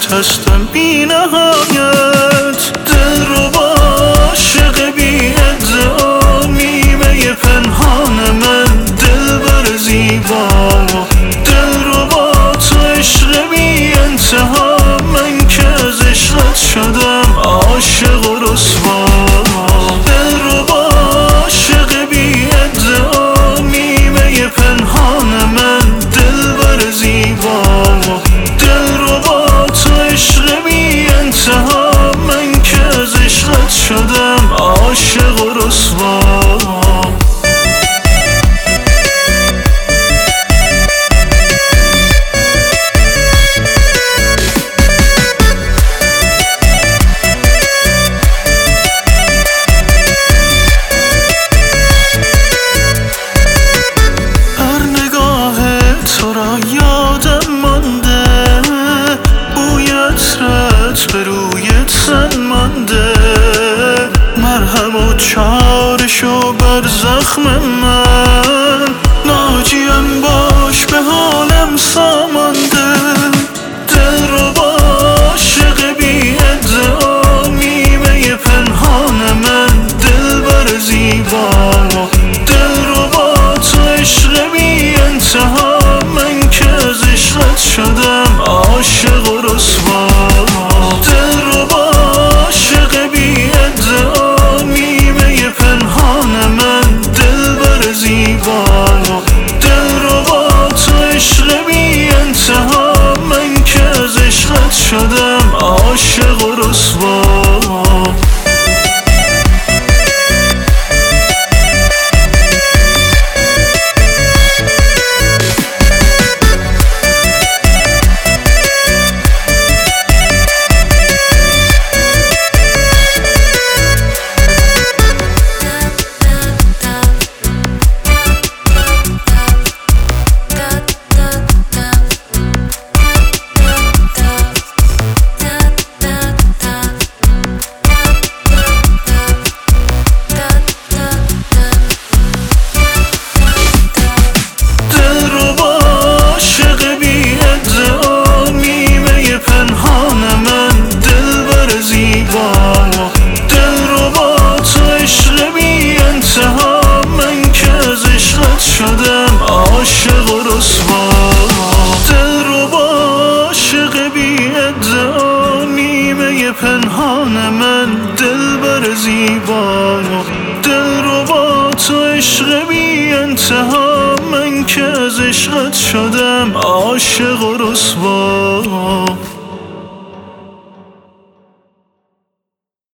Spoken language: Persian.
هستم بی نهایت. دل رو با عاشق بی ادعا، نیمه پنهان من دلبر زیبا. دل رو با تو عشق بی انتها، من که از عشقت شدم عاشق و رسوا. دل رو با عاشق بی ادعا، نیمه پنهان من دلبر زیبا. دل رو با تو عشق بی انتها، من که از عشقت شدم عاشق و رسوا. یادم مانده بوی عطرت به روی تن مانده، مرهم و چارشو بر زخم من، ناجیم باش به حالم سامانده. دل رو با عاشق بی ادعا، نیمه پنهان من دلبر زیبا. دل رو با تو عشق بی انتها، من که از عشقت شدم عاشق و رسوا. دل رو با عاشق بی ادعا، نیمه پنهان من دلبر زیبا. دل رو با تو عشق بی انتها، من که از عشقت شدم عاشق و رسوا. شدم عاشق و رسوا. دل رو با عاشق بی ادعا، نیمه پنهان من دلبر زیبا. دل رو با تو عشق بی انتها، من که از عشقت شدم عاشق و رسوا.